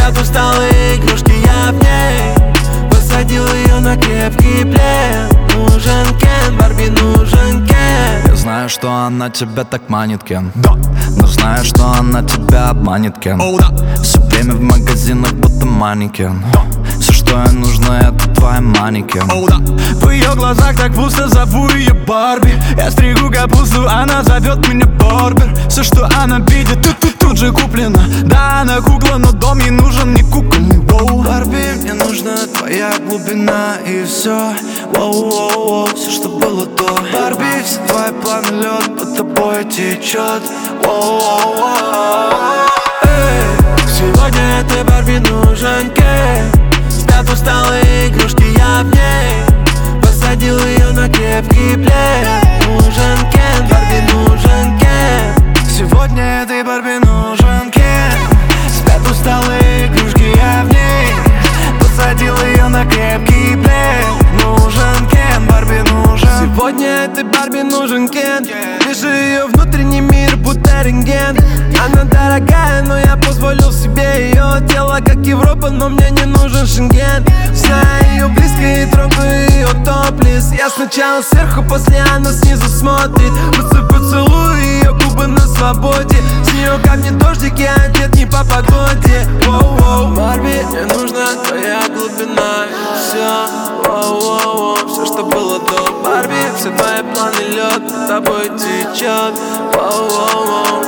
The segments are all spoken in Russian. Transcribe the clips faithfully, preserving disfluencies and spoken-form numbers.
Спят усталые игрушки, я в ней посадил ее на крепкий плед. Нужен Кен, Барби, нужен Кен. Я знаю, что она тебя так манит, Кен. Да. Но знаю, что она тебя обманет, Кен. О, да. Все время в магазинах будто манекен. Да. Все, что ей нужно, это твоя манекен. О, да. В ее глазах так пусто, зову ее Барби. Я стригу капусту, она зовет меня Барбер. Все, что она видит, тут, тут, тут же куплено. Да, она кукла, но дом ей нужен не кукольный. Воу. Барби, мне нужна твоя глубина и все. Воу-воу-воу, все, что было до. Барби, все твои планы, лед под тобой течет. Воу-воу-воу. Эй, сегодня этой Барби нужен Кен. Спят усталые игрушки, я в ней посадил ее на крепкий плед. Нужен Кен, Барби, нужен Кен. Сегодня этой Барби нужен Кен. Спят усталые игрушки, я в ней посадил ее на крепкий плед. Нужен Кен, Барби, нужен. Сегодня этой Барби нужен Кен. Вижу ее внутренний мир, будто рентген. Она дорогая, но я позволил себе ее тело, как Европа, но мне не нужен Шенген. Знаю ее близко и трогаю ее топлес. Я сначала сверху, после она снизу смотрит. Просто поцелую ее губы на свободе. С нее камни дождик, я одет не по погоде. Воу-воу. Барби, мне нужна твоя глубина и все. Воу-воу-воу, все, что было до. Барби, все твои планы, лед под тобой течет. Воу-воу-воу.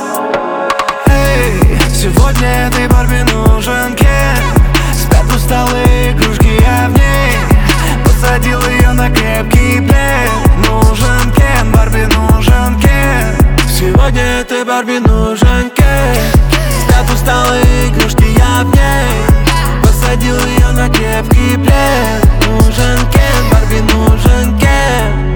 Эй, сегодня этой Барби нужен Кен. Спят усталые игрушки, я в ней посадил ее на крепкий плед. Нужен Кен, Барби, нужен Кен. Сегодня этой Барби нужен Кен. Спят усталые игрушки, я в ней посадил ее на крепкий плед. Нужен Кен, Барби, нужен Кен.